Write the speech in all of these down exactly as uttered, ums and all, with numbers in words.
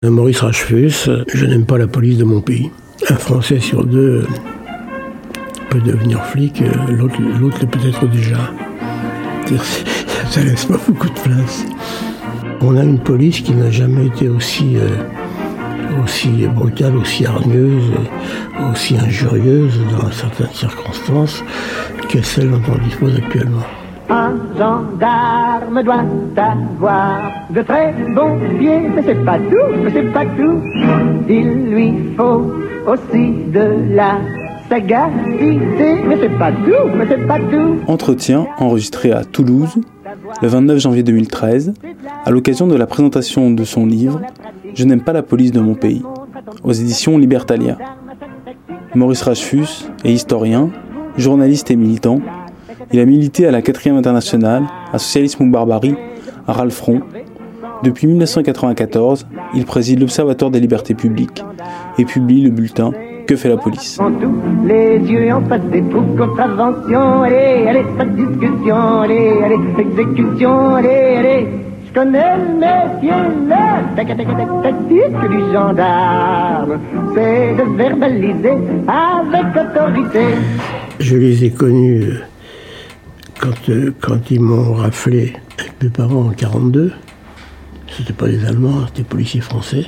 Maurice Rachefus, je n'aime pas la police de mon pays. Un Français sur deux peut devenir flic, l'autre, l'autre l'est peut-être déjà. Ça ne laisse pas beaucoup de place. On a une police qui n'a jamais été aussi, euh, aussi brutale, aussi hargneuse, aussi injurieuse dans certaines circonstances que celle dont on dispose actuellement. Un gendarme doit avoir de très bons pieds, mais c'est pas tout, mais c'est pas tout. Il lui faut aussi de la sagacité, mais c'est pas tout, mais c'est pas tout. Entretien enregistré à Toulouse, le vingt-neuf janvier deux mille treize, à l'occasion de la présentation de son livre « Je n'aime pas la police de mon pays », aux éditions Libertalia. Maurice Rachefus est historien, journaliste et militant. Il a milité à la quatrième internationale, à Socialisme ou Barbarie, à Ralfron. Depuis mille neuf cent quatre-vingt-quatorze, il préside l'Observatoire des libertés publiques et publie le bulletin « Que fait la police ?» Les yeux en face des troupes, contravention, allez, allez, pas de discussion, allez, allez, exécution, allez, allez. Je connais le métier, là, tac, tac, tac, tactique du gendarme, c'est de verbaliser avec autorité. Je les ai connus quand, quand ils m'ont raflé avec mes parents en quarante-deux. C'était pas des Allemands, c'était des policiers français.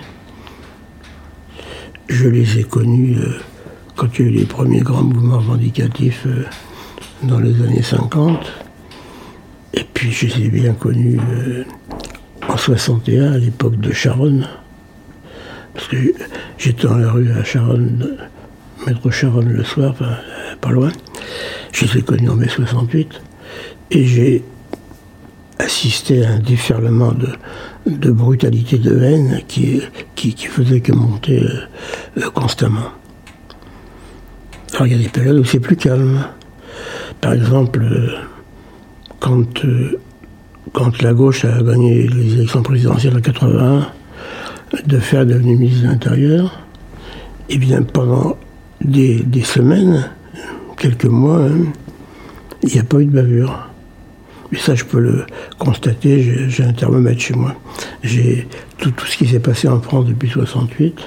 Je les ai connus euh, quand il y a eu les premiers grands mouvements revendicatifs euh, dans les années cinquante. Et puis je les ai bien connus euh, en soixante et un, à l'époque de Charonne. Parce que j'étais dans la rue à Charonne, métro Charonne le soir, pas, pas loin. Je les ai connus en mai soixante-huit. Et j'ai assisté à un déferlement de, de brutalité, de haine qui, qui, qui faisait que monter euh, euh, constamment. Alors il y a des périodes où c'est plus calme. Par exemple, euh, quand, euh, quand la gauche a gagné les élections présidentielles en quatre-vingt-un, de faire devenu ministre de l'Intérieur, et bien pendant des, des semaines, quelques mois, hein, il n'y a pas eu de bavure. Et ça, je peux le constater, j'ai, j'ai un thermomètre chez moi. J'ai tout, tout ce qui s'est passé en France depuis soixante-huit.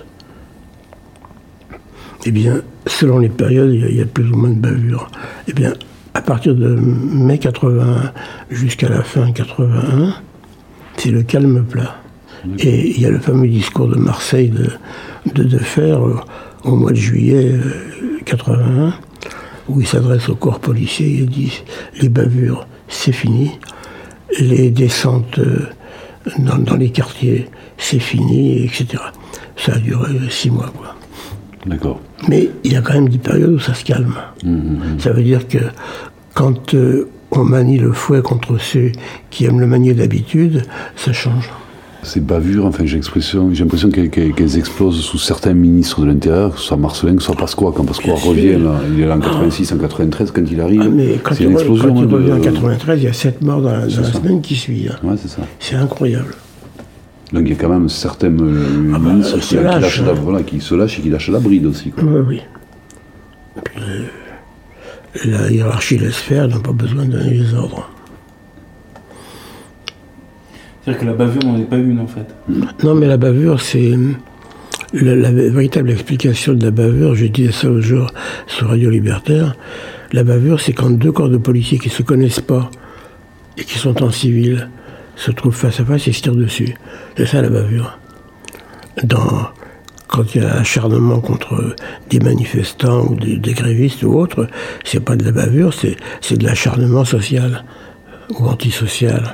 Eh bien, selon les périodes, il y a, il y a plus ou moins de bavures. Eh bien, à partir de mai quatre-vingt-un jusqu'à la fin quatre-vingt-un, c'est le calme plat. Et il y a le fameux discours de Marseille de, de Defer au, au mois de juillet euh, quatre-vingt-un, où il s'adresse au corps policier, il dit « Les bavures, c'est fini. Les descentes euh, dans, dans les quartiers, c'est fini, et cetera » Ça a duré six mois, quoi. D'accord. Mais il y a quand même des périodes où ça se calme. Mmh. Ça veut dire que quand euh, on manie le fouet contre ceux qui aiment le manier d'habitude, ça change. Ces bavures, enfin, j'ai l'impression, j'ai l'impression qu'elles, qu'elles explosent sous certains ministres de l'Intérieur, que ce soit Marcellin, que ce soit Pasqua. Quand Pasqua revient, là, il est là en quatre-vingt-six, en quatre-vingt-treize, quand il arrive, ah, mais quand c'est il une re, explosion. Quand il de... revient en quatre-vingt-treize, il y a sept morts dans la, dans la semaine qui suit. Hein. Ouais, c'est ça. C'est incroyable. Donc il y a quand même certains euh, ah bah, ministres qui, lâche, qui, lâchent hein. la, voilà, qui se lâchent et qui lâchent la bride aussi. Quoi. Oui, oui. Puis, euh, la hiérarchie laisse faire, n'a pas besoin de donner les ordres. C'est-à-dire que la bavure n'en est pas une, en fait. Non, mais la bavure, c'est... La, la véritable explication de la bavure, j'ai dit ça l'autre jour sur Radio Libertaire, la bavure, c'est quand deux corps de policiers qui ne se connaissent pas et qui sont en civil se trouvent face à face et se tirent dessus. C'est ça la bavure. Dans... Quand il y a acharnement contre des manifestants ou des, des grévistes ou autres, c'est pas de la bavure, c'est, c'est de l'acharnement social ou antisocial,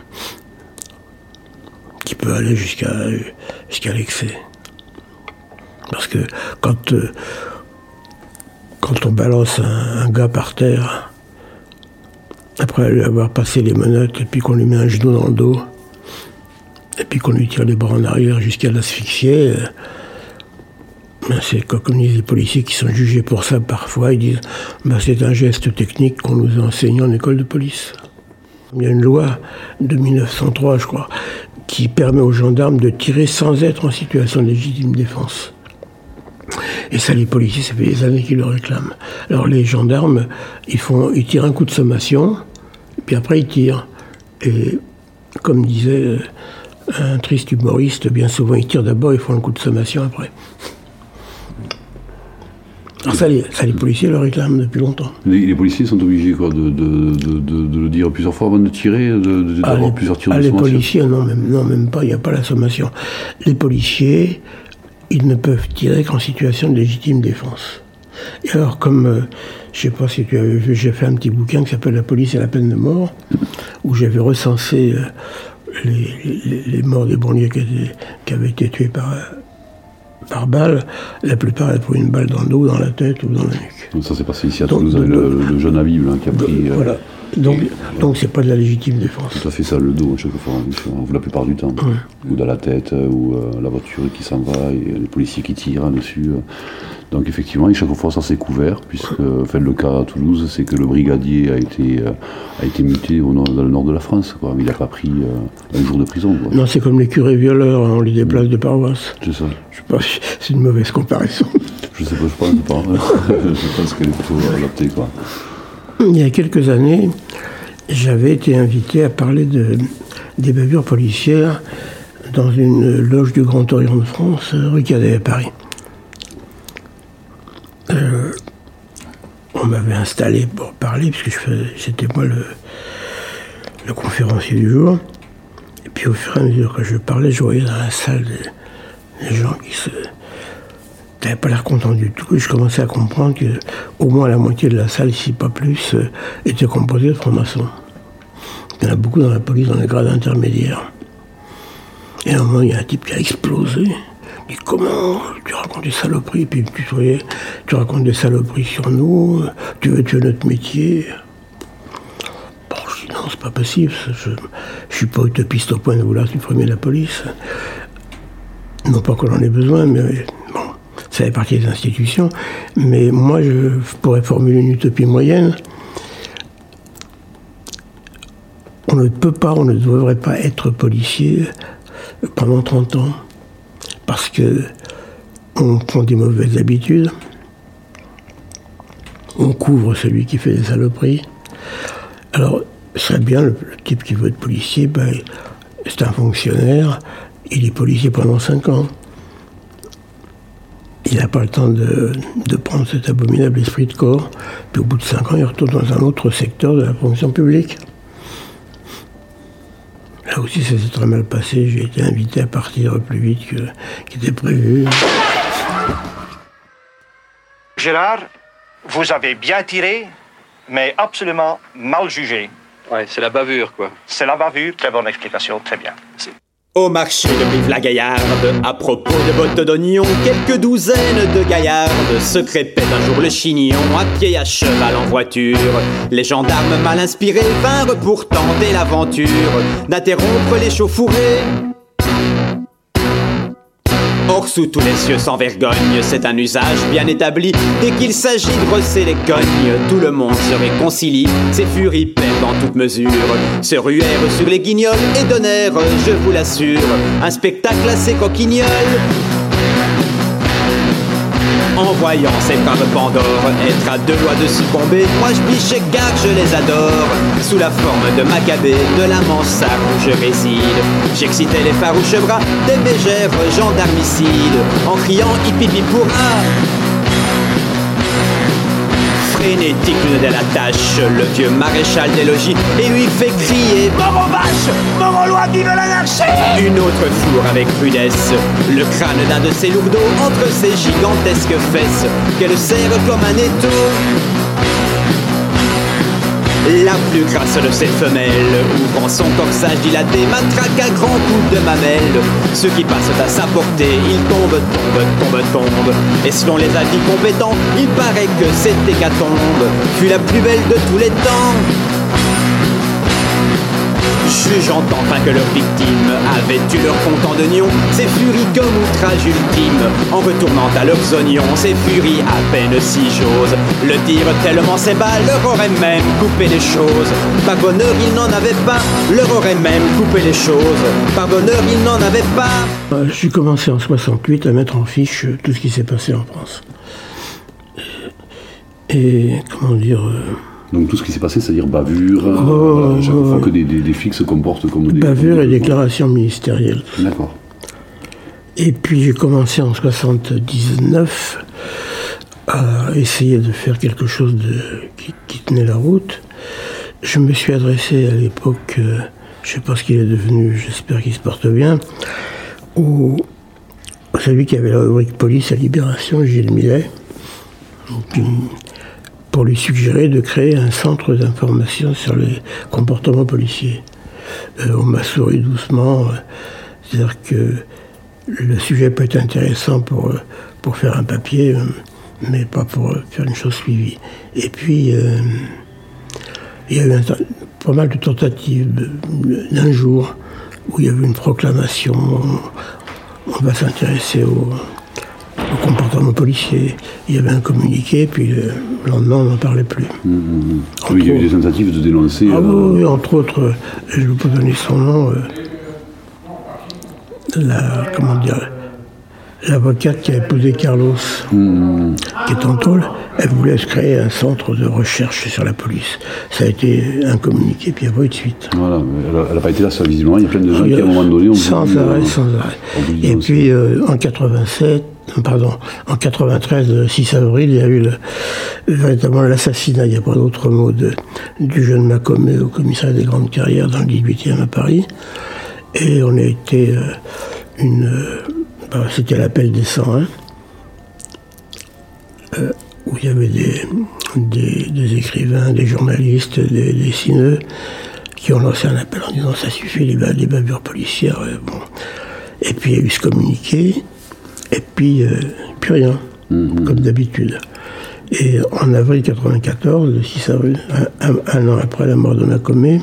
qui peut aller jusqu'à, jusqu'à l'excès. Parce que quand, euh, quand on balance un, un gars par terre, après lui avoir passé les menottes, et puis qu'on lui met un genou dans le dos, et puis qu'on lui tire les bras en arrière jusqu'à l'asphyxier, euh, ben c'est comme disent les policiers qui sont jugés pour ça parfois, ils disent ben c'est un geste technique qu'on nous a enseigné en école de police. Il y a une loi de mille neuf cent trois, je crois, qui permet aux gendarmes de tirer sans être en situation de légitime défense. Et ça, les policiers, ça fait des années qu'ils le réclament. Alors les gendarmes, ils, font, ils tirent un coup de sommation, puis après ils tirent. Et comme disait un triste humoriste, bien souvent ils tirent d'abord, ils font un coup de sommation après. Alors ça, les, ça, les policiers le réclament depuis longtemps. Les, les policiers sont obligés quoi, de, de, de, de, de le dire plusieurs fois avant de tirer, de, de, ah, d'avoir les, plusieurs tirs ah, de les sommation. policiers, non même, non, même pas, il n'y a pas la sommation. Les policiers, ils ne peuvent tirer qu'en situation de légitime défense. Et alors, comme, euh, je ne sais pas si tu avais vu, j'ai fait un petit bouquin qui s'appelle « La police et la peine de mort », où j'avais recensé euh, les, les, les morts des banlieues qui, étaient, qui avaient été tués par... Euh, par balle, la plupart avaient pris une balle dans le dos, dans la tête ou dans la nuque. Donc ça s'est passé ici à Toulouse avec le, le jeune Habib hein, qui a pris... Euh, voilà. Donc, et, donc c'est pas de la légitime défense. Tout à fait ça, le dos, chaque fois, la plupart du temps. Ouais. Ou dans la tête, ou euh, la voiture qui s'en va, et les policiers qui tirent dessus. Euh. Donc effectivement, et chaque fois ça s'est couvert, puisque enfin, le cas à Toulouse, c'est que le brigadier a été, euh, a été muté au nord, dans le nord de la France. Quoi. Il n'a pas pris euh, un jour de prison. Quoi. Non, c'est comme les curés violeurs, on les déplace de paroisse. C'est ça. Je sais pas, c'est une mauvaise comparaison. Je sais pas, je pense pas. Je pense qu'elle est plutôt adaptée. Quoi. Il y a quelques années, j'avais été invité à parler de, des bavures policières dans une loge du Grand Orient de France, rue Cadet à Paris. Euh, on m'avait installé pour parler, puisque je faisais, c'était moi le, le conférencier du jour. Et puis au fur et à mesure que je parlais, je voyais dans la salle des, des gens qui se... n'avaient pas l'air contents du tout. Et je commençais à comprendre qu'au moins la moitié de la salle, si pas plus, euh, était composée de francs-maçons. Il y en a beaucoup dans la police, dans les grades intermédiaires. Et à un moment, il y a un type qui a explosé. Il dit « Comment tu racontes des saloperies ?» Puis tu voyais, tu racontes des saloperies sur nous, tu veux tuer notre métier. Bon, je dis non, c'est pas possible. Je ne suis pas utopiste au point de vouloir supprimer la police. Non pas qu'on en ait besoin, mais bon, ça fait partie des institutions. Mais moi, je pourrais formuler une utopie moyenne. On ne peut pas, on ne devrait pas être policier pendant trente ans. Parce qu'on prend des mauvaises habitudes, on couvre celui qui fait des saloperies. Alors, ce serait bien, le, le type qui veut être policier, ben, c'est un fonctionnaire, il est policier pendant cinq ans. Il n'a pas le temps de, de prendre cet abominable esprit de corps, puis au bout de cinq ans, il retourne dans un autre secteur de la fonction publique. Là aussi, ça s'est très mal passé. J'ai été invité à partir plus vite que qu'était prévu. Gérard, vous avez bien tiré, mais absolument mal jugé. Ouais, c'est la bavure, quoi. C'est la bavure, très bonne explication, très bien. Merci. Au marché de Brive-la-Gaillarde, à propos de bottes d'oignons, quelques douzaines de gaillardes se crépaient un jour le chignon, à pied, à cheval, en voiture. Les gendarmes mal inspirés vinrent pour tenter l'aventure d'interrompre l'échauffourée. Or, sous tous les cieux sans vergogne, c'est un usage bien établi. Dès qu'il s'agit de brosser les cognes, tout le monde se réconcilie. Ces furies perdant toute mesure se ruèrent sur les guignols et donnèrent, je vous l'assure, un spectacle assez coquignol. En voyant ces braves Pandores être à deux doigts de succomber, moi je biche et gare, je les adore. Sous la forme de Maccabée, de la mansarde où je réside, j'excitais les farouches bras des mégères gendarmicides, en criant hippie pourra. Frénétique de la tâche, le vieux maréchal des logis et lui fait crier « Mort aux vaches, mort aux lois, vive l'anarchie !» Une autre fourre avec rudesse le crâne d'un de ses lourdeaux entre ses gigantesques fesses qu'elle serre comme un étau. La plus grasse de ces femelles, ouvrant son corsage dilaté, matraque à grands coups de mamelle. Ceux qui passent à sa portée, ils tombent, tombent, tombent, tombent. Et selon les avis compétents, il paraît que cette hécatombe fut la plus belle de tous les temps. Jugeant enfin que leurs victimes avaient eu leur compte en oignons, ces furies comme outrage ultime, en retournant à leurs oignons, ces furies à peine si j'ose le dire tellement ces balles leur auraient même coupé les choses. Par bonheur ils n'en avaient pas, leur auraient même coupé les choses. Par bonheur ils n'en avaient pas. J'ai commencé en soixante-huit à mettre en fiche tout ce qui s'est passé en France. Et, et comment dire... Euh, Donc tout ce qui s'est passé, c'est-à-dire bavure, oh, euh, chaque oh, fois que des, des, des flics se comportent comme des... Bavure comme et des... déclaration ministérielle. D'accord. Et puis j'ai commencé en soixante-dix-neuf à essayer de faire quelque chose de, qui, qui tenait la route. Je me suis adressé à l'époque, euh, je ne sais pas ce qu'il est devenu, j'espère qu'il se porte bien, au celui qui avait la rubrique police à Libération, Gilles Millet, pour lui suggérer de créer un centre d'information sur les comportements policiers. Euh, on m'a souri doucement, euh, c'est-à-dire que le sujet peut être intéressant pour, pour faire un papier, mais pas pour faire une chose suivie. Et puis, euh, il y a eu un, pas mal de tentatives d'un jour où il y avait une proclamation, on va s'intéresser au, au comportement policier. Il y avait un communiqué, puis le lendemain, on n'en parlait plus. Mmh. Oui, il y a eu des tentatives de dénoncer... Ah euh... oui, entre autres, je ne peux pas donner son nom... Euh, La, comment dire, l'avocate qui a épousé Carlos, mmh. qui est en tôle, elle voulait se créer un centre de recherche sur la police. Ça a été un communiqué, puis il n'y a pas eu de suite. Voilà, elle n'a pas été là, ça, visiblement. Il y a plein de gens qui, à un moment donné, ont sans voulu, arrêt, euh, sans arrêt. Et puis, euh, en quatre-vingt-sept, pardon, en quatre-vingt-treize, le six avril, il y a eu le, véritablement l'assassinat, il n'y a pas d'autre mot, de, du jeune Macomet au commissariat des Grandes Carrières dans le dix-huitième à Paris. Et on a été euh, une... Euh, bah, c'était l'appel des cent un, euh, où il y avait des, des, des écrivains, des journalistes, des dessineux, qui ont lancé un appel en disant « ça suffit, les, les bavures policières euh, ». Bon. Et puis il y a eu ce communiqué, et puis euh, plus rien, mmh. comme d'habitude. Et en avril quatre-vingt-quatorze, le six avril, un, un, un an après la mort de Macomet,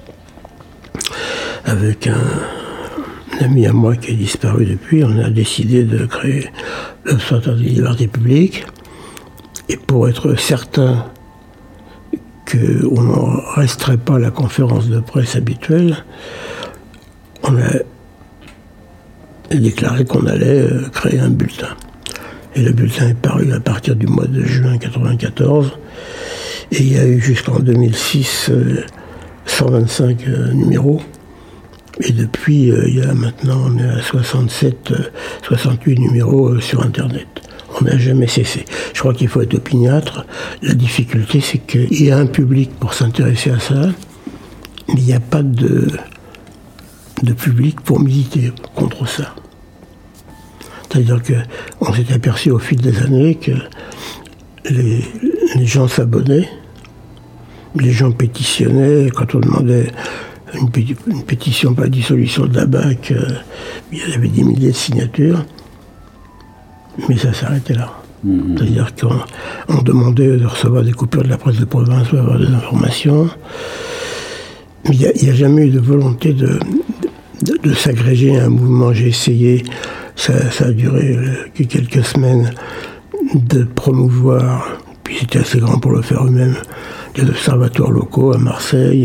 avec un, un ami à moi qui a disparu depuis, on a décidé de créer l'Observatoire des libertés publiques. Et pour être certain qu'on ne resterait pas à la conférence de presse habituelle, on a déclaré qu'on allait créer un bulletin. Et le bulletin est paru à partir du mois de juin quatre-vingt-quatorze. Et il y a eu jusqu'en deux mille six cent vingt-cinq numéros. Et depuis, euh, il y a maintenant, on est à soixante-sept, soixante-huit numéros euh, sur Internet. On n'a jamais cessé. Je crois qu'il faut être opiniâtre. La difficulté, c'est qu'il y a un public pour s'intéresser à ça, mais il n'y a pas de, de public pour militer contre ça. C'est-à-dire qu'on s'est aperçu au fil des années que les, les gens s'abonnaient, les gens pétitionnaient, quand on demandait Une, péti- une pétition pour la dissolution de la B A C, euh, il y avait des milliers de signatures, mais ça s'arrêtait là. Mmh. C'est-à-dire qu'on on demandait de recevoir des coupures de la presse de province pour avoir des informations, mais il n'y a, a jamais eu de volonté de, de, de s'agréger à un mouvement. J'ai essayé, ça, ça a duré euh, quelques semaines, de promouvoir, puis c'était assez grand pour le faire eux-mêmes, des observatoires locaux à Marseille,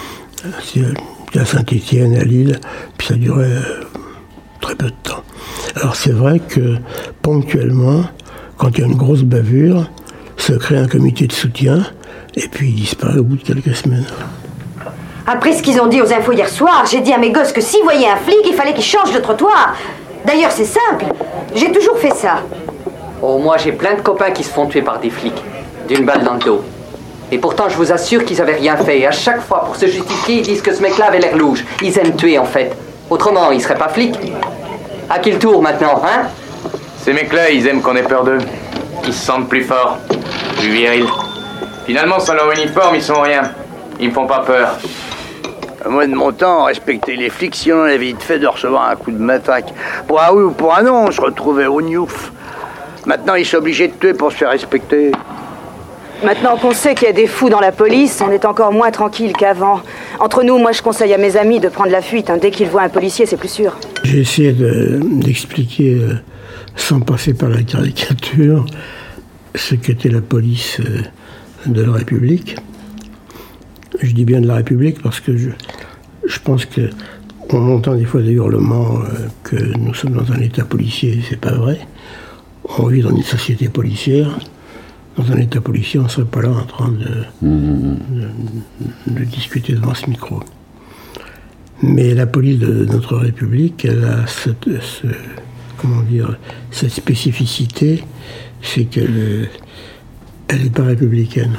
à Saint-Étienne, à Lille, puis ça durait euh, très peu de temps. Alors c'est vrai que ponctuellement, quand il y a une grosse bavure, se crée un comité de soutien, et puis il disparaît au bout de quelques semaines. Après ce qu'ils ont dit aux infos hier soir, j'ai dit à mes gosses que s'ils voyaient un flic, il fallait qu'ils changent de trottoir. D'ailleurs, c'est simple, j'ai toujours fait ça. Oh, moi j'ai plein de copains qui se font tuer par des flics, d'une balle dans le dos. Et pourtant, je vous assure qu'ils avaient rien fait. Et à chaque fois, pour se justifier, ils disent que ce mec-là avait l'air louche. Ils aiment tuer, en fait. Autrement, ils seraient pas flics. À qui le tour, maintenant, hein? Ces mecs-là, ils aiment qu'on ait peur d'eux. Ils se sentent plus forts, plus virils. Finalement, sans leur uniforme, ils sont rien. Ils me font pas peur. Moi, de mon temps, on respectait les flics si on avait vite fait de recevoir un coup de matraque. Pour un oui ou pour un non, on se retrouvait au gnouf. Maintenant, ils sont obligés de tuer pour se faire respecter. Maintenant qu'on sait qu'il y a des fous dans la police, on est encore moins tranquille qu'avant. Entre nous, moi je conseille à mes amis de prendre la fuite. Hein. Dès qu'ils voient un policier, c'est plus sûr. J'ai essayé de, d'expliquer, euh, sans passer par la caricature, ce qu'était la police euh, de la République. Je dis bien de la République parce que je, je pense qu'on entend des fois des hurlements euh, que nous sommes dans un état policier, c'est pas vrai. On vit dans une société policière. dans un état policier, on ne serait pas là en train de, mmh. de, de discuter devant ce micro. Mais la police de notre République, elle a cette, ce, comment dire, cette spécificité, c'est qu'elle elle n'est pas républicaine.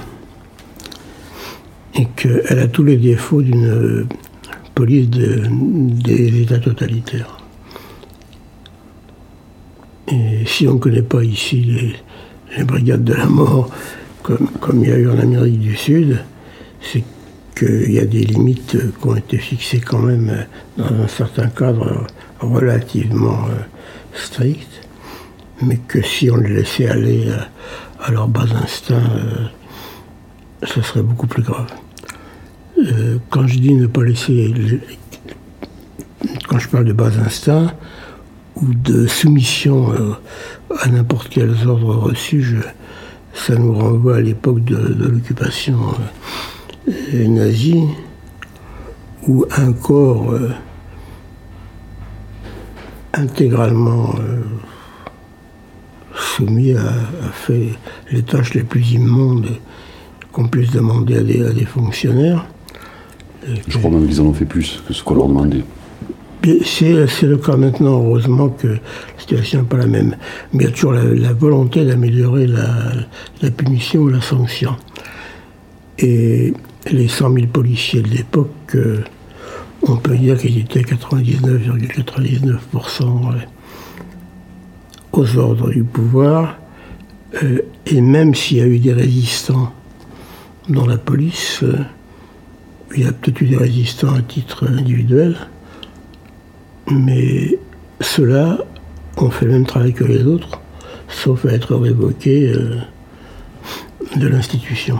Et qu'elle a tous les défauts d'une police de, des États totalitaires. Et si on ne connaît pas ici les, les brigades de la mort, comme, comme il y a eu en Amérique du Sud, c'est qu'il y a des limites qui ont été fixées quand même dans un certain cadre relativement strict, mais que si on les laissait aller à, à leur bas instinct, euh, ça serait beaucoup plus grave. Euh, quand je dis ne pas laisser... Les, quand je parle de bas instinct, ou de soumission euh, à n'importe quels ordres reçus, je, ça nous renvoie à l'époque de, de l'occupation euh, nazie, où un corps euh, intégralement euh, soumis a, a fait les tâches les plus immondes qu'on puisse demander à des, à des fonctionnaires. Je crois même qu'ils en ont fait plus que ce qu'on leur demandait. C'est, c'est le cas maintenant, heureusement que la situation n'est pas la même. Mais il y a toujours la, la volonté d'améliorer la, la punition ou la sanction. Et les cent mille policiers de l'époque, euh, on peut dire qu'ils étaient quatre-vingt-dix-neuf virgule quatre-vingt-dix-neuf pour cent aux ordres du pouvoir. Euh, et même s'il y a eu des résistants dans la police, euh, il y a peut-être eu des résistants à titre individuel, mais ceux-là ont fait le même travail que les autres, sauf à être révoqués euh, de l'institution.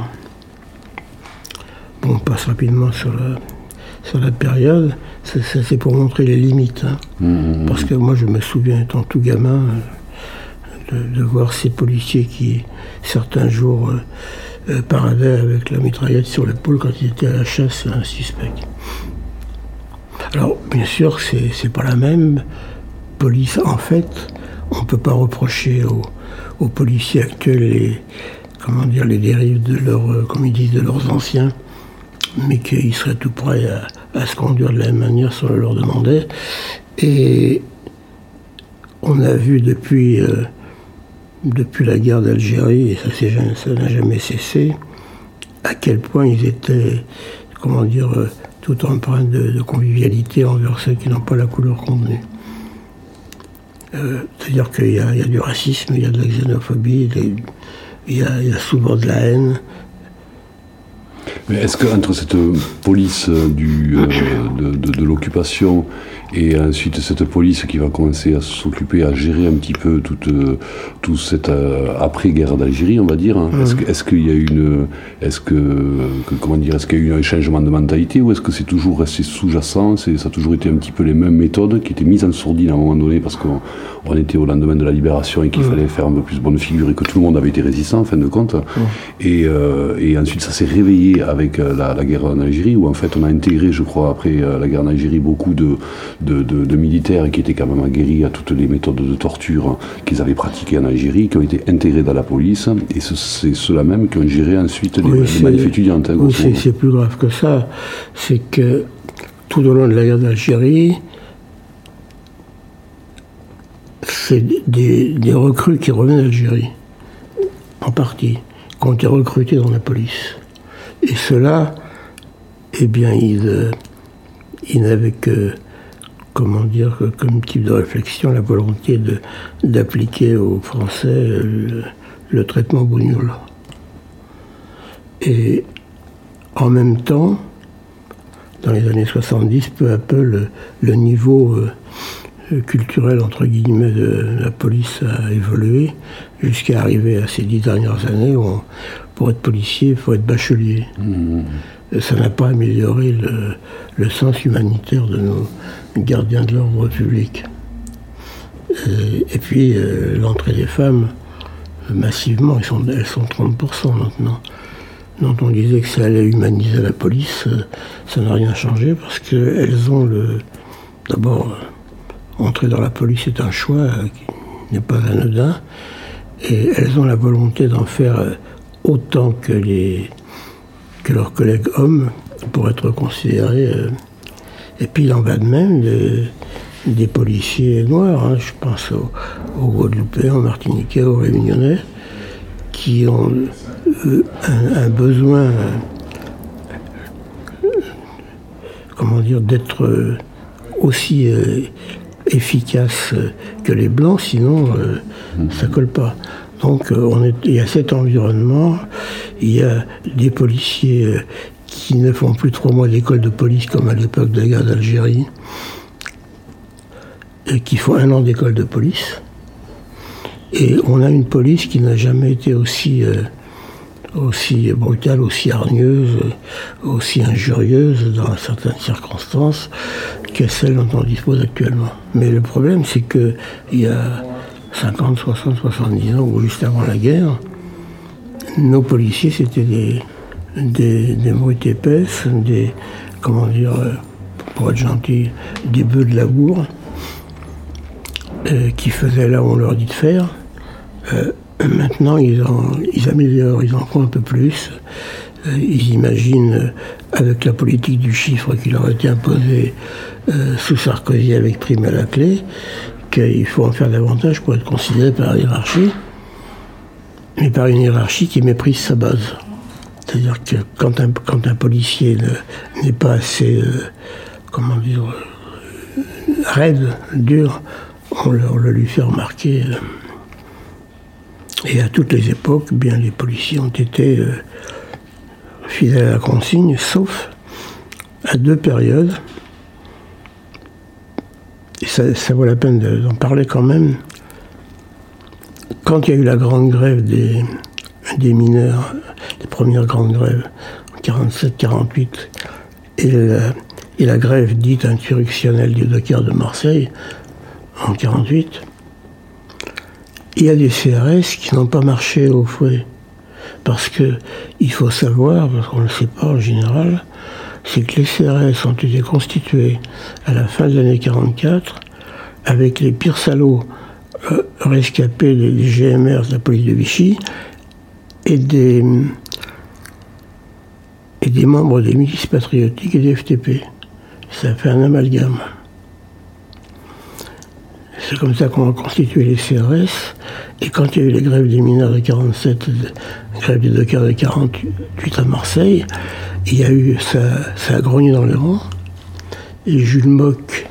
Bon, on passe rapidement sur la, sur la période. Ça, ça, c'est pour montrer les limites. Hein. Mmh. Parce que moi, je me souviens, étant tout gamin, de, de voir ces policiers qui, certains jours, euh, euh, paradaient avec la mitraillette sur l'épaule quand ils étaient à la chasse à un suspect. Alors, bien sûr, c'est, c'est pas la même police. En fait, on ne peut pas reprocher aux, aux policiers actuels les, comment dire, les dérives de leurs, comme ils disent, de leurs anciens, mais qu'ils seraient tout prêts à, à se conduire de la même manière si on leur demandait. Et on a vu depuis, euh, depuis la guerre d'Algérie, et ça, c'est, ça n'a jamais cessé, à quel point ils étaient, comment dire, euh, tout empreint de, de convivialité envers ceux qui n'ont pas la couleur convenue. Euh, c'est-à-dire qu'il y a, il y a du racisme, il y a de la xénophobie, des, il, y a, il y a souvent de la haine. Mais est-ce qu'entre cette police du, euh, de, de, de l'occupation et ensuite cette police qui va commencer à s'occuper, à gérer un petit peu toute, toute cette euh, après-guerre d'Algérie, on va dire, hein, mmh. est-ce, est-ce qu'il y a une, est-ce que, que, comment dire, est-ce qu'il y a eu un changement de mentalité ou est-ce que c'est toujours resté sous-jacent, c'est, ça a toujours été un petit peu les mêmes méthodes qui étaient mises en sourdine à un moment donné parce qu'on on était au lendemain de la libération et qu'il mmh. fallait faire un peu plus bonne figure et que tout le monde avait été résistant en fin de compte. Mmh. Et, euh, et ensuite ça s'est réveillé avec la, la guerre en Algérie où en fait on a intégré, je crois, après la guerre en Algérie, beaucoup de De, de, de militaires qui étaient quand même aguerris à toutes les méthodes de torture qu'ils avaient pratiquées en Algérie, qui ont été intégrés dans la police, et ce, c'est ceux-là même qui ont géré ensuite les, oui, les manifs étudiantes. Hein, oui, c'est, c'est plus grave que ça. C'est que tout au long de la guerre d'Algérie, c'est des, des recrues qui revenaient d'Algérie, en partie, qui ont été recrutés dans la police. Et ceux-là, eh bien, ils, ils n'avaient que comment dire, comme type de réflexion, la volonté de, d'appliquer aux Français le, le traitement bougnoul. Et en même temps, dans les années soixante-dix, peu à peu, le, le niveau euh, culturel, entre guillemets, de la police a évolué jusqu'à arriver à ces dix dernières années où, on, pour être policier, il faut être bachelier. Mmh. Ça n'a pas amélioré le, le sens humanitaire de nos gardiens de l'ordre public. Et, et puis, euh, l'entrée des femmes, massivement, elles sont, elles sont trente pour cent maintenant. Dont on disait que ça allait humaniser la police, euh, ça n'a rien changé parce qu'elles ont le... D'abord, euh, entrer dans la police est un choix euh, qui n'est pas anodin, et elles ont la volonté d'en faire... Euh, autant que, les, que leurs collègues hommes pour être considérés. Euh, et puis il en va de même de, des policiers noirs, hein, je pense aux, aux Guadeloupéens, aux Martiniquais, aux Réunionnais, qui ont euh, un, un besoin, euh, comment dire, d'être euh, aussi euh, efficaces que les Blancs, sinon euh, mmh. ça colle pas. Donc euh, on est, il y a cet environnement, il y a des policiers euh, qui ne font plus trois mois d'école de police comme à l'époque de la guerre d'Algérie, et qui font un an d'école de police. Et on a une police qui n'a jamais été aussi, euh, aussi brutale, aussi hargneuse, aussi injurieuse dans certaines circonstances que celle dont on dispose actuellement. Mais le problème, c'est qu'il y a cinquante, soixante, soixante-dix ans, ou juste avant la guerre, nos policiers, c'était des, des, des brutes épaisses, des, comment dire, pour être gentil, des bœufs de labour, euh, qui faisaient là où on leur dit de faire. Euh, maintenant, ils, en, ils améliorent, ils en font un peu plus. Euh, ils imaginent, euh, avec la politique du chiffre qui leur a été imposée euh, sous Sarkozy avec prime à la clé, qu'il faut en faire davantage pour être considéré par la hiérarchie, mais par une hiérarchie qui méprise sa base. C'est-à-dire que quand un, quand un policier ne, n'est pas assez, euh, comment dire, euh, raide, dur, on le, on le lui fait remarquer. Euh, et à toutes les époques, bien les policiers ont été euh, fidèles à la consigne, sauf à deux périodes. Et ça, ça vaut la peine de, d'en parler quand même. Quand il y a eu la grande grève des, des mineurs, les premières grandes grèves, en quarante-sept quarante-huit, et la, et la grève dite insurrectionnelle du dockers de Marseille, en quarante-huit, il y a des C R S qui n'ont pas marché au fouet. Parce que il faut savoir, parce qu'on ne le sait pas en général, c'est que les C R S ont été constitués à la fin de l'année quarante-quatre avec les pires salauds euh, rescapés des, des G M R de la police de Vichy et des, et des membres des milices patriotiques et des F T P. Ça fait un amalgame. C'est comme ça qu'on a constitué les C R S. Et quand il y a eu les grèves des mineurs de quarante-sept, les grèves des dockers de quarante-huit à Marseille, il y a eu, ça, ça a grogné dans les rangs. Et Jules Moch,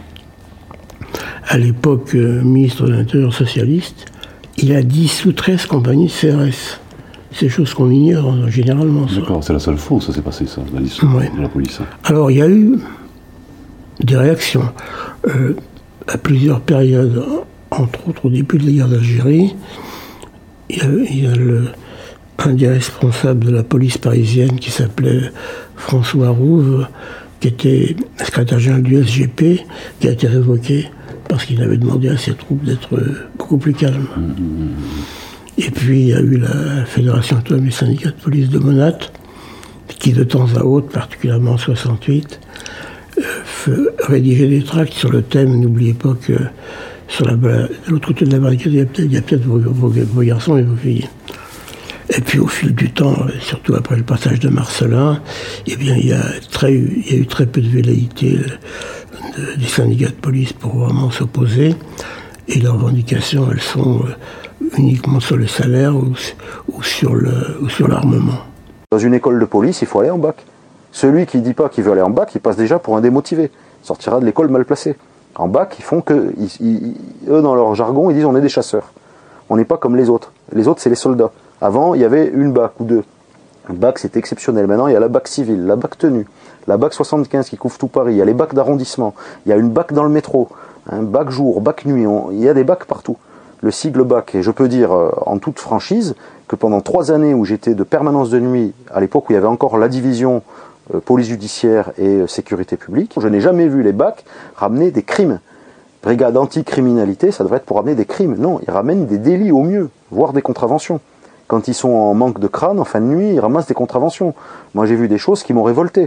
à l'époque euh, ministre de l'Intérieur socialiste, il a dissous treize compagnies de C R S. C'est des choses qu'on ignore hein, généralement. Ça. D'accord, c'est la seule fois où ça s'est passé, ça, la dissolution ouais. de la police. Alors il y a eu des réactions. Euh, à plusieurs périodes, entre autres au début de la guerre d'Algérie, il y a, il y a le, un des responsables de la police parisienne qui s'appelait François Rouve, qui était secrétaire général du S G P, qui a été révoqué parce qu'il avait demandé à ses troupes d'être beaucoup plus calmes. Mmh. Et puis il y a eu la Fédération autonome des syndicats de police de Monat, qui de temps à autre, particulièrement en soixante-huit, euh, rédigeait des tracts sur le thème « N'oubliez pas que sur la, de l'autre côté de la barricade, il y a peut-être, il y a peut-être vos, vos, vos garçons et vos filles ». Et puis au fil du temps, surtout après le passage de Marcellin, eh bien, il y a, très, il y a eu très peu de velléité de, des syndicats de police pour vraiment s'opposer. Et leurs revendications, elles sont uniquement sur le salaire ou, ou, sur, le, ou sur l'armement. Dans une école de police, il faut aller en bac. Celui qui ne dit pas qu'il veut aller en bac, il passe déjà pour un démotivé. Il sortira de l'école mal placé. En bac, ils font que, ils, ils, eux, dans leur jargon, ils disent on est des chasseurs. On n'est pas comme les autres. Les autres, c'est les soldats. Avant, il y avait une bac ou deux. Un bac, c'était exceptionnel. Maintenant, il y a la bac civile, la bac tenue, la bac soixante-quinze qui couvre tout Paris. Il y a les bacs d'arrondissement. Il y a une bac dans le métro. Un bac jour, bac nuit. On, il y a des bacs partout. Le sigle bac. Et je peux dire, euh, en toute franchise, que pendant trois années où j'étais de permanence de nuit, à l'époque où il y avait encore la division euh, police judiciaire et euh, sécurité publique, je n'ai jamais vu les bacs ramener des crimes. Brigade anti-criminalité, ça devrait être pour ramener des crimes. Non, ils ramènent des délits au mieux, voire des contraventions. Quand ils sont en manque de crâne, en fin de nuit, ils ramassent des contraventions. Moi, j'ai vu des choses qui m'ont révolté.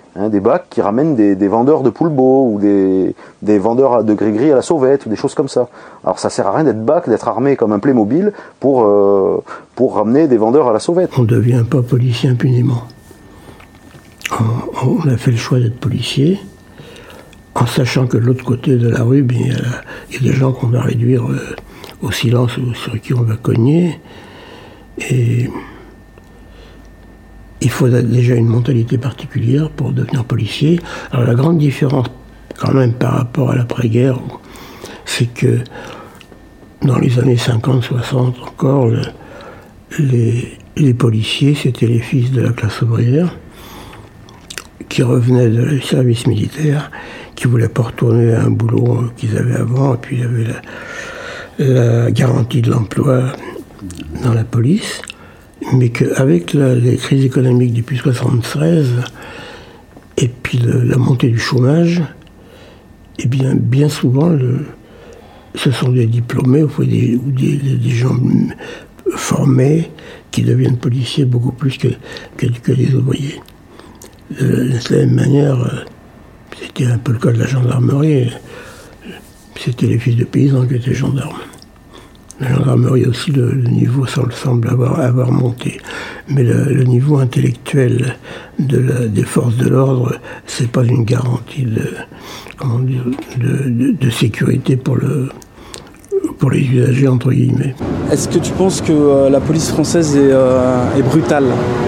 Hein, des bacs qui ramènent des, des vendeurs de poulbeau ou des, des vendeurs de gris-gris à la sauvette ou des choses comme ça. Alors ça sert à rien d'être bac, d'être armé comme un Playmobil pour, euh, pour ramener des vendeurs à la sauvette. On ne devient pas policier impunément. On, on a fait le choix d'être policier en sachant que de l'autre côté de la rue, il y, y a des gens qu'on va réduire euh, au silence ou sur qui on va cogner. Et il faut déjà une mentalité particulière pour devenir policier. Alors la grande différence, quand même, par rapport à l'après-guerre, c'est que dans les années cinquante soixante encore, le, les, les policiers, c'était les fils de la classe ouvrière qui revenaient du service militaire, qui ne voulaient pas retourner à un boulot qu'ils avaient avant, et puis il y avait la, la garantie de l'emploi dans la police. Mais qu'avec la, les crises économiques depuis soixante-treize et puis le, la montée du chômage, eh bien, bien souvent, le, ce sont des diplômés ou des, ou des, des gens formés qui deviennent policiers beaucoup plus que, que, que les ouvriers. De, de la même manière, c'était un peu le cas de la gendarmerie. C'était les fils de paysans qui étaient gendarmes. La gendarmerie aussi, le, le niveau semble avoir, avoir monté. Mais le, le niveau intellectuel de la, des forces de l'ordre, c'est pas une garantie de, comment dire, de, de, de sécurité pour, le, pour les usagers, entre guillemets. Est-ce que tu penses que euh, la police française est, euh, est brutale ?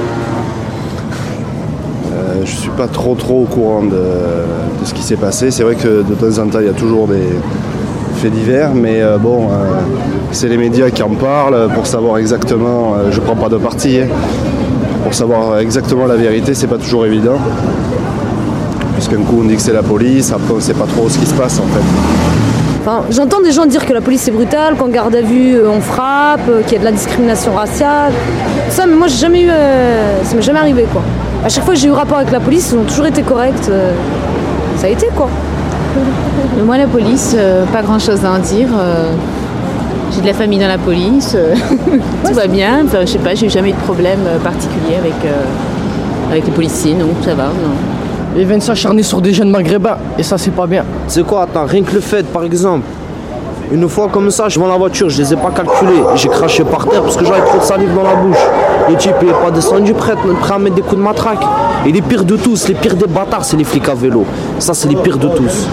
euh, Je suis pas trop trop au courant de, de ce qui s'est passé. C'est vrai que de temps en temps, il y a toujours des faits divers, mais euh, bon... Euh, c'est les médias qui en parlent pour savoir exactement, euh, je prends pas de parti, hein, pour savoir exactement la vérité, c'est pas toujours évident. Puisqu'un coup on dit que c'est la police, après on sait pas trop ce qui se passe en fait. Enfin, j'entends des gens dire que la police est brutale, qu'en garde à vue on frappe, qu'il y a de la discrimination raciale. Ça, mais moi j'ai jamais eu, euh, ça m'est jamais arrivé quoi. À chaque fois que j'ai eu rapport avec la police, ils ont toujours été corrects. Euh, ça a été quoi. Moi la police, euh, pas grand chose à en dire. Euh... J'ai de la famille dans la police, euh, tout va bien. Enfin, je sais pas, j'ai jamais eu de problème particulier avec, euh, avec les policiers, non, ça va, non. Ils viennent s'acharner sur des jeunes maghrébins, et ça c'est pas bien. C'est quoi, attends, rien que le fait, par exemple, une fois comme ça, je vends la voiture, je les ai pas calculés, j'ai craché par terre parce que j'avais trop de salive dans la bouche. Le type il est pas descendu, prêt, prêt à mettre des coups de matraque. Et les pires de tous, les pires des bâtards, c'est les flics à vélo. Ça c'est les pires de tous.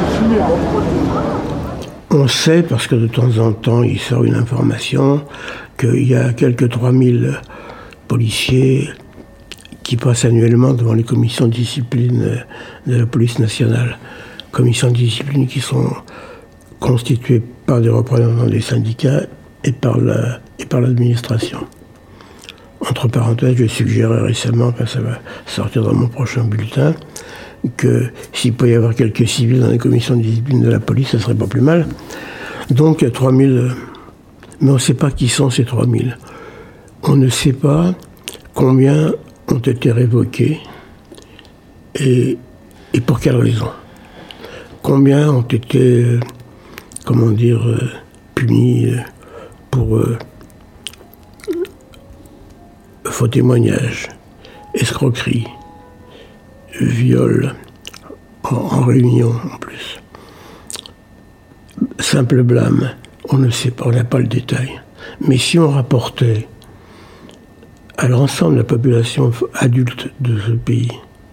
On sait, parce que de temps en temps, il sort une information, qu'il y a quelques trois mille policiers qui passent annuellement devant les commissions de discipline de la police nationale. Commissions de discipline qui sont constituées par des représentants des syndicats et par, la, et par l'administration. Entre parenthèses, j'ai suggéré récemment, quand ça va sortir dans mon prochain bulletin, que s'il peut y avoir quelques civils dans les commissions de discipline de la police, ça serait pas plus mal. Donc, il y a trois mille... Mais on ne sait pas qui sont ces trois mille. On ne sait pas combien ont été révoqués et, et pour quelles raisons. Combien ont été, euh, comment dire, euh, punis euh, pour euh, faux témoignage, escroquerie, viol, en, en réunion en plus. Simple blâme, on ne sait pas, on n'a pas le détail. Mais si on rapportait à l'ensemble de la population adulte de ce pays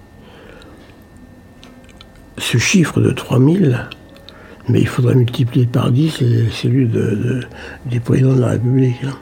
ce chiffre de trois mille, mais il faudrait multiplier par dix celui de, de, des présidents de la République. Hein.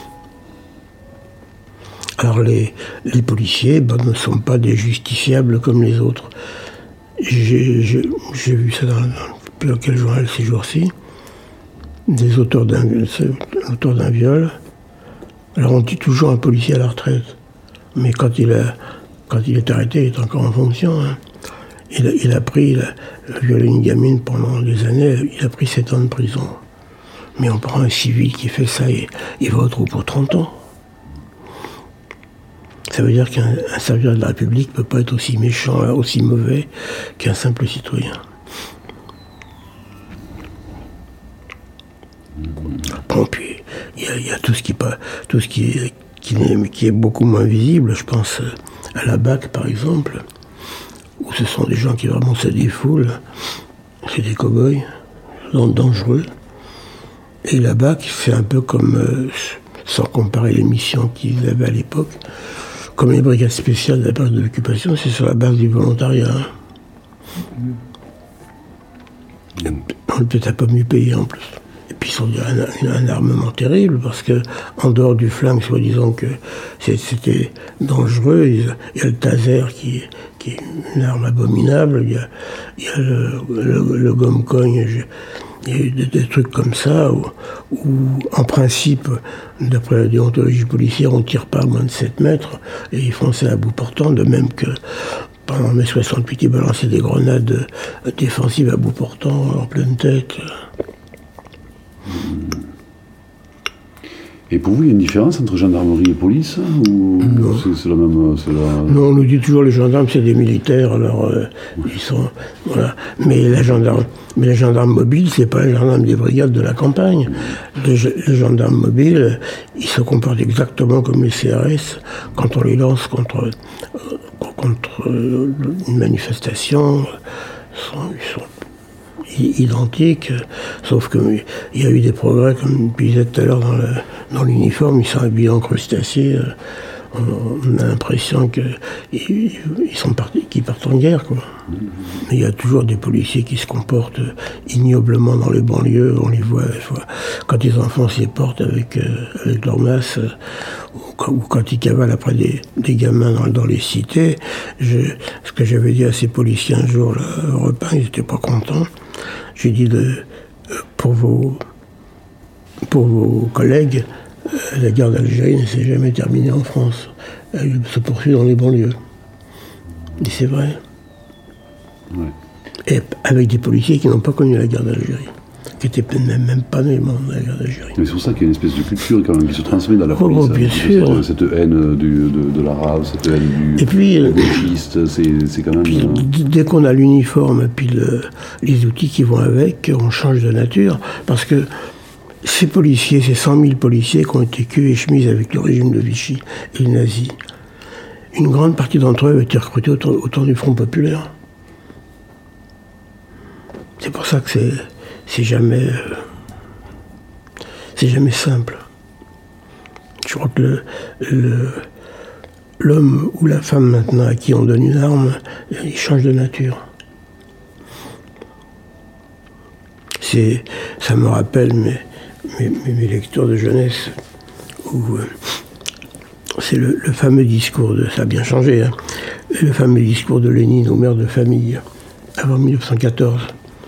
Alors les, les policiers ben, ne sont pas des justiciables comme les autres. J'ai, j'ai, j'ai vu ça dans, dans quel journal ces jours-ci. Des auteurs d'un, l'auteur d'un viol. Alors on dit toujours un policier à la retraite. Mais quand il, a, quand il est arrêté, il est encore en fonction. Hein. Il, a, il a pris, il a violé une gamine pendant des années, il a pris sept ans de prison. Mais on prend un civil qui fait ça et il va au trou pour trente ans. Ça veut dire qu'un un serviteur de la République ne peut pas être aussi méchant, aussi mauvais qu'un simple citoyen. Bon, puis il y, y a tout ce qui, tout ce qui, est, qui, est, qui est beaucoup moins visible. Je pense à la B A C, par exemple. où ce sont des gens qui vraiment se défoulent. C'est des cow-boys, dangereux. Et là-bas, c'est un peu comme, euh, sans comparer les missions qu'ils avaient à l'époque, comme les brigades spéciales de la période de l'occupation, c'est sur la base du volontariat. On est peut-être un peu mieux payé en plus. Et puis ils ont un, un armement terrible, parce que en dehors du flingue, soi-disant que c'était dangereux, il y a le taser qui, qui est une arme abominable, il y a, il y a le, le, le gomme-cogne, il y a des, des trucs comme ça, où, où en principe, d'après la déontologie policière, on ne tire pas à moins de sept mètres, et ils font ça à bout portant, de même que pendant mai soixante-huit, ils balançaient des grenades défensives à bout portant, en pleine tête. Et pour vous, il y a une différence entre gendarmerie et police, ou c'est la même... La... Non, on nous dit toujours les gendarmes, c'est des militaires, alors euh, oui. Ils sont... Voilà. Mais la gendarme, mais les gendarmes mobiles, c'est pas les gendarmes des brigades de la campagne. Les, les gendarmes mobiles, ils se comportent exactement comme les C R S quand on les lance contre, euh, contre euh, une manifestation. Ils sont, ils sont identiques, sauf qu'il y a eu des progrès, comme je disais tout à l'heure, dans, le, dans l'uniforme, ils sont habillés en crustacés, on, on a l'impression qu'ils ils sont partis, qu'ils partent en guerre, quoi. Mais il y a toujours des policiers qui se comportent ignoblement dans les banlieues, on les voit, voit quand ils enfoncent les portes avec, euh, avec leur masse, euh, ou, quand, ou quand ils cavalent après des, des gamins dans, dans les cités. Je, ce que j'avais dit à ces policiers un jour, là, au repas, ils n'étaient pas contents. J'ai dit, de, pour, vos, pour vos collègues, la guerre d'Algérie ne s'est jamais terminée en France. Elle se poursuit dans les banlieues. Et c'est vrai. Ouais. Et avec des policiers qui n'ont pas connu la guerre d'Algérie, qui n'étaient même, même pas nés dans la guerre d'Algérie. Mais c'est pour ça qu'il y a une espèce de culture quand même qui se transmet dans la police. Oh, bien sûr. Cette, cette haine du, de, de l'arabe, cette haine du et puis, gauchiste, c'est, c'est quand même... Puis, euh... dès qu'on a l'uniforme et puis le, les outils qui vont avec, on change de nature. Parce que ces policiers, ces cent mille policiers qui ont été queue et chemise avec le régime de Vichy et les nazis, une grande partie d'entre eux ont été recrutés au temps, au temps du Front populaire. C'est pour ça que c'est, c'est jamais, euh, c'est jamais simple. Je crois que le, le, l'homme ou la femme maintenant à qui on donne une arme, il change de nature. C'est, ça me rappelle mes, mes, mes lectures de jeunesse où euh, c'est le, le fameux discours de, ça a bien changé, hein, le fameux discours de Lénine aux mères de famille avant mille neuf cent quatorze.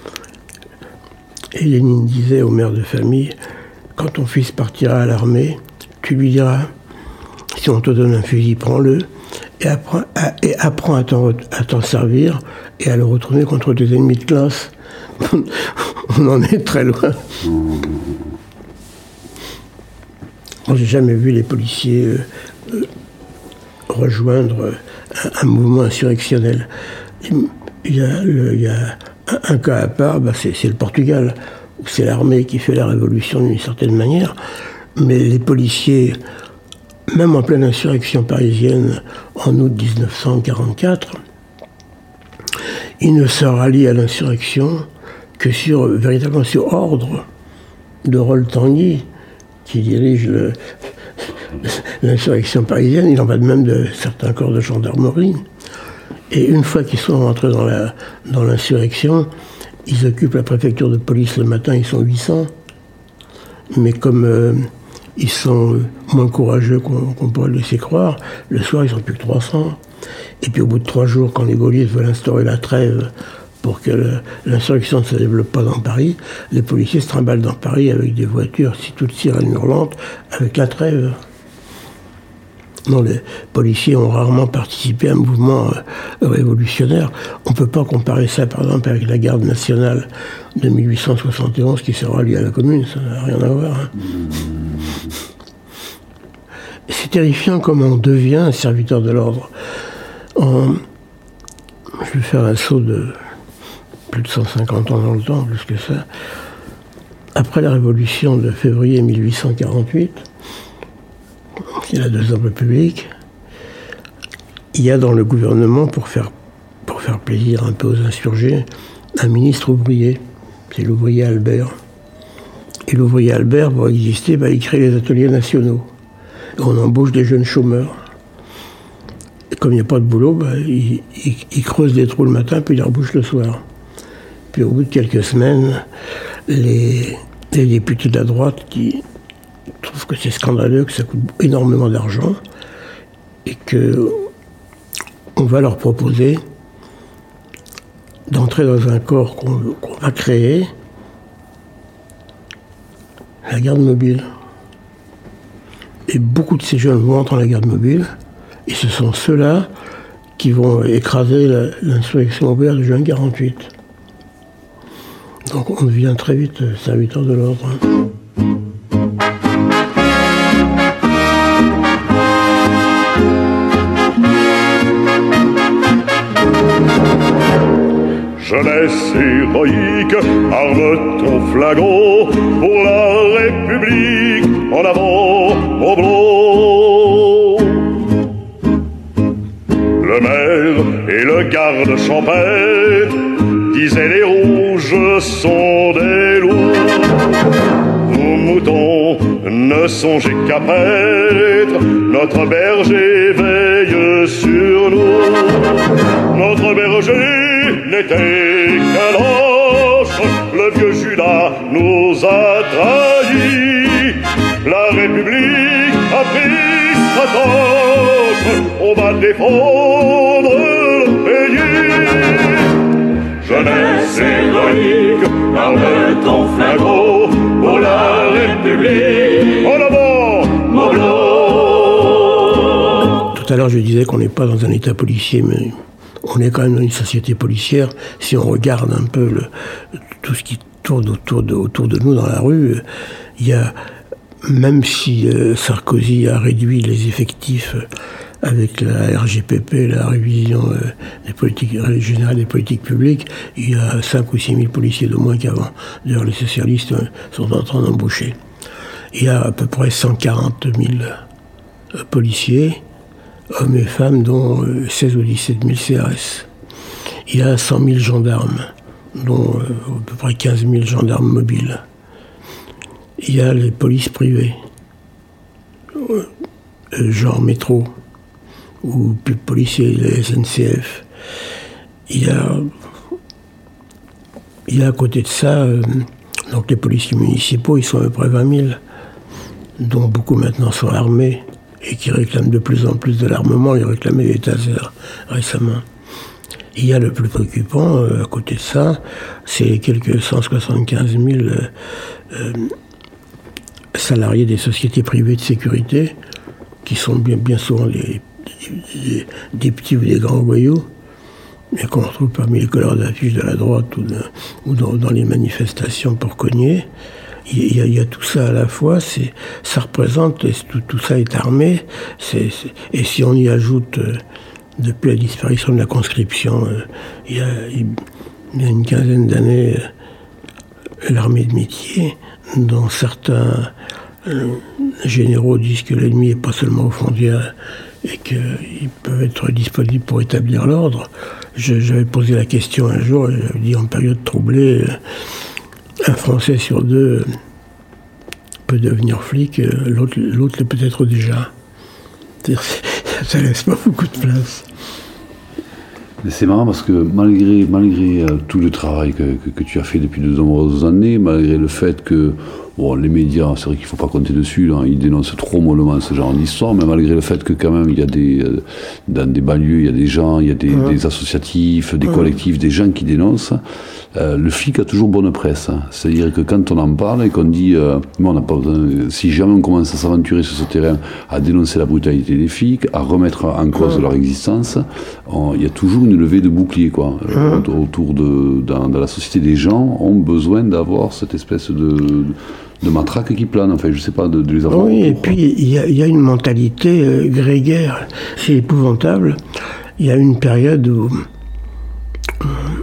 Et Lénine disait aux mères de famille, quand ton fils partira à l'armée, tu lui diras, si on te donne un fusil, prends-le, et apprends à, et apprends à, t'en, à t'en servir et à le retourner contre tes ennemis de classe. On en est très loin. Moi, j'ai jamais vu les policiers euh, euh, rejoindre un, un mouvement insurrectionnel. Il y a, le, il y a un, un cas à part, bah c'est, c'est le Portugal, où c'est l'armée qui fait la révolution d'une certaine manière, mais les policiers, même en pleine insurrection parisienne en août dix-neuf cent quarante-quatre, ils ne se rallient à l'insurrection que sur, véritablement sur ordre de Rolles Tanguy, qui dirige le, l'insurrection parisienne. Il en va de même de certains corps de gendarmerie. Et une fois qu'ils sont rentrés dans, la, dans l'insurrection, ils occupent la préfecture de police le matin, ils sont huit cents. Mais comme euh, ils sont moins courageux qu'on, qu'on pourrait le laisser croire, le soir, ils sont plus que trois cents. Et puis au bout de trois jours, quand les gaullistes veulent instaurer la trêve pour que le, l'insurrection ne se développe pas dans Paris, les policiers se trimballent dans Paris avec des voitures, si toutes sirènes hurlantes, avec la trêve. Non, les policiers ont rarement participé à un mouvement euh, révolutionnaire. On ne peut pas comparer ça, par exemple, avec la garde nationale de mille huit cent soixante et onze qui se rallie à la Commune. Ça n'a rien à voir. Hein. C'est terrifiant comment on devient un serviteur de l'ordre. En... Je vais faire un saut de plus de cent cinquante ans dans le temps, plus que ça. Après la révolution de février mille huit cent quarante-huit, c'est la Deuxième République, il y a dans le gouvernement, pour faire, pour pour faire plaisir un peu aux insurgés, un ministre ouvrier. C'est l'ouvrier Albert. Et l'ouvrier Albert, pour exister, bah, il crée les ateliers nationaux. Et on embauche des jeunes chômeurs. Et comme il n'y a pas de boulot, bah, il, il, il creuse des trous le matin, puis il les rebouche le soir. Puis au bout de quelques semaines, les, les députés de la droite qui trouvent que c'est scandaleux, que ça coûte énormément d'argent, et que on va leur proposer d'entrer dans un corps qu'on, qu'on va créer, la garde mobile. Et beaucoup de ces jeunes vont entrer dans la garde mobile, et ce sont ceux-là qui vont écraser la, l'insurrection ouvrière de juin quarante-huit. Donc on devient très vite serviteur de l'ordre. Jeunesse héroïque, arme ton flagon pour la République, en avant, Moblot. Le maire et le garde champêtre disaient les rouges sont des loups. Vos moutons, ne songez qu'à paître, notre berger veille sur nous. Notre berger n'était qu'un lâche, le vieux Judas nous a trahis. La République a pris sa tâche, on va défendre le pays. Jeunesse héroïque, arme ton flingot pour la République. En avant, Moblot. Tout à l'heure, je disais qu'on n'est pas dans un état policier, mais on est quand même dans une société policière. Si on regarde un peu le, tout ce qui tourne autour de, autour de nous dans la rue, il y a, même si euh, Sarkozy a réduit les effectifs euh, avec la R G P P, la révision euh, des politiques générales des politiques publiques, il y a cinq ou six mille policiers de moins qu'avant. D'ailleurs, les socialistes euh, sont en train d'embaucher. Il y a à peu près cent quarante mille euh, policiers, hommes et femmes, dont euh, seize ou dix-sept mille C R S. Il y a cent mille gendarmes, dont euh, à peu près quinze mille gendarmes mobiles. Il y a les polices privées, euh, genre métro, ou plus policiers, les S N C F. Il y a, il y a à côté de ça, euh, donc les policiers municipaux, ils sont à peu près vingt mille, dont beaucoup maintenant sont armés, et qui réclament de plus en plus de l'armement. Ils réclamaient des tasers récemment. Il y a le plus préoccupant, euh, à côté de ça, c'est les quelques cent soixante-quinze mille euh, salariés des sociétés privées de sécurité, qui sont bien, bien souvent des, des, des petits ou des grands voyous, et qu'on retrouve parmi les couleurs d'affiches de la droite ou, de, ou dans, dans les manifestations pour cogner. Il y, a, il y a tout ça à la fois, c'est, ça représente, tout, tout ça est armé, c'est, c'est, et si on y ajoute, euh, depuis la disparition de la conscription, euh, il, y a, il y a une quinzaine d'années, euh, l'armée de métier, dont certains euh, généraux disent que l'ennemi n'est pas seulement aux frontières et qu'ils peuvent être disponibles pour établir l'ordre. Je, j'avais posé la question un jour, et j'avais dit en période troublée, euh, un Français sur deux peut devenir flic, l'autre, l'autre l'est peut-être déjà. Ça laisse pas beaucoup de place. Mais c'est marrant parce que malgré, malgré euh, tout le travail que, que, que tu as fait depuis de nombreuses années, malgré le fait que bon, les médias, c'est vrai qu'il ne faut pas compter dessus, là, ils dénoncent trop mollement ce genre d'histoire, mais malgré le fait que quand même il y a des, euh, dans des banlieues, il y a des gens, il y a des, mmh. des associatifs, des mmh. collectifs, des gens qui dénoncent, euh, le flic a toujours bonne presse. Hein. C'est-à-dire que quand on en parle et qu'on dit, euh, bon, on n'a pas besoin, si jamais on commence à s'aventurer sur ce terrain, à dénoncer la brutalité des flics, à remettre en cause mmh. leur existence, on, il y a toujours une levée de bouclier, quoi. Mmh. Euh, autour de, dans, dans la société, des gens ont besoin d'avoir cette espèce de... de matraque qui plane, enfin, je sais pas, de, de les avoir. Oui, et puis il y, y a une mentalité euh, grégaire, c'est épouvantable. Il y a une période où, euh,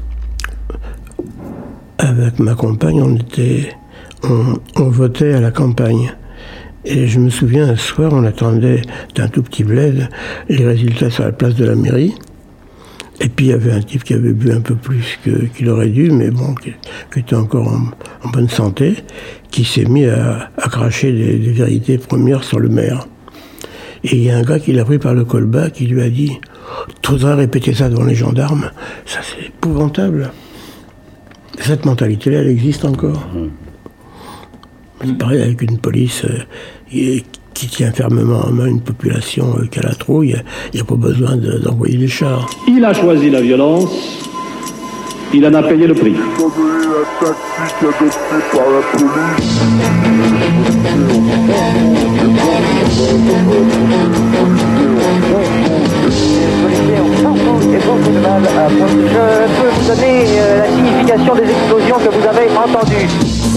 avec ma compagne, on était, on, on votait à la campagne. Et je me souviens, un soir, on attendait d'un tout petit bled les résultats sur la place de la mairie. Et puis il y avait un type qui avait bu un peu plus que, qu'il aurait dû, mais bon, qui, qui était encore en, en bonne santé, qui s'est mis à, à cracher des, des vérités premières sur le maire. Et il y a un gars qui l'a pris par le colbat, qui lui a dit « Tu voudrais répéter ça devant les gendarmes, ça c'est épouvantable. » Cette mentalité-là, elle existe encore. C'est pareil avec une police euh, qui, qui tient fermement en main une population euh, qui a la trouille, il n'y a pas besoin de, d'envoyer des chars. Il a choisi la violence, il en a payé le prix. Je peux vous donner euh, la signification des explosions que vous avez entendues.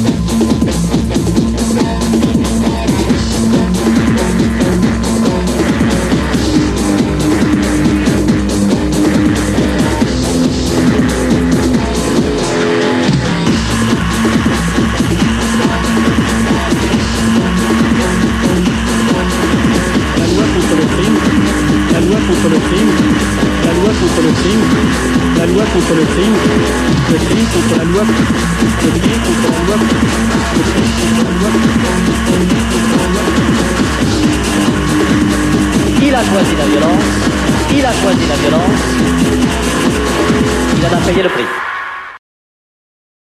Contre le crime, la loi contre le crime, la loi contre le crime, le crime contre la loi, le crime contre la loi, le crime contre la loi, le crime contre la loi. Il a choisi la violence, il a choisi la violence, il en a payé le prix.